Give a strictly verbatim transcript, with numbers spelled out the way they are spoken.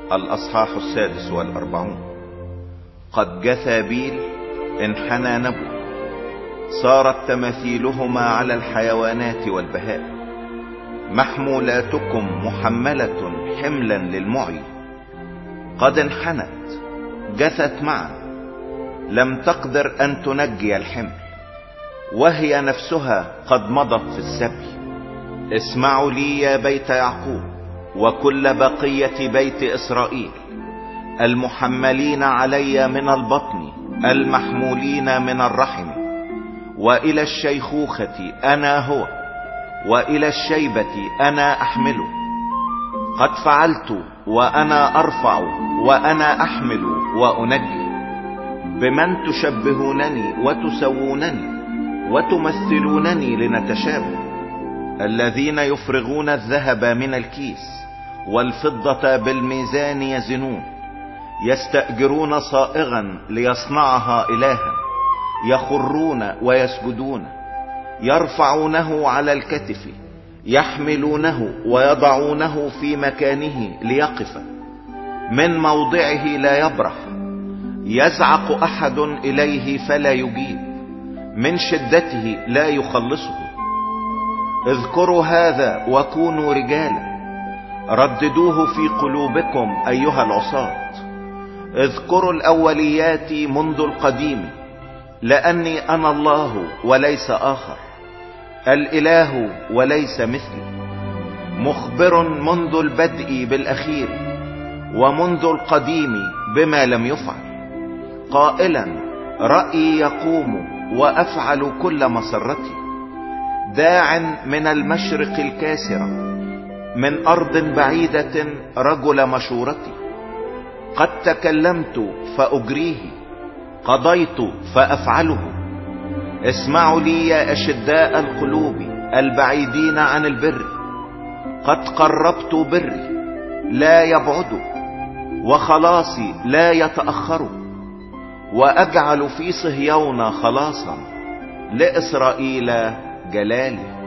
الأصحاح السادس والأربعون. قد جثى بيل انحنى نبو، صارت تماثيلهما على الحيوانات والبهائم. محمولاتكم محملة حملا للمعي، قد انحنت جثت معا، لم تقدر ان تنجي الحمل، وهي نفسها قد مضت في السبي. اسمعوا لي يا بيت يعقوب وكل بقية بيت اسرائيل، المحملين علي من البطن، المحمولين من الرحم. والى الشيخوخة انا هو، والى الشيبة انا احمله. قد فعلت وانا ارفع وانا احمل وانجي. بمن تشبهونني وتسوونني وتمثلونني لنتشابه؟ الذين يفرغون الذهب من الكيس والفضة بالميزان يزنون، يستأجرون صائغا ليصنعها إلها، يخرون ويسجدون، يرفعونه على الكتف، يحملونه ويضعونه في مكانه ليقف، من موضعه لا يبرح. يزعق أحد إليه فلا يجيب، من شدته لا يخلصه. اذكروا هذا وكونوا رجالا، رددوه في قلوبكم أيها العصاة. اذكروا الأوليات منذ القديم، لأني أنا الله وليس آخر، الإله وليس مثلي، مخبر منذ البدء بالأخير، ومنذ القديم بما لم يفعل، قائلا رأيي يقوم وأفعل كل مسرتي. داع من المشرق الكاسرة، من أرض بعيدة رجل مشورتي. قد تكلمت فأجريه، قضيت فأفعله. اسمعوا لي يا أشداء القلوب البعيدين عن البر. قد قربت بري لا يبعد، وخلاصي لا يتأخر. وأجعل في صهيون خلاصا، لإسرائيل جلالي.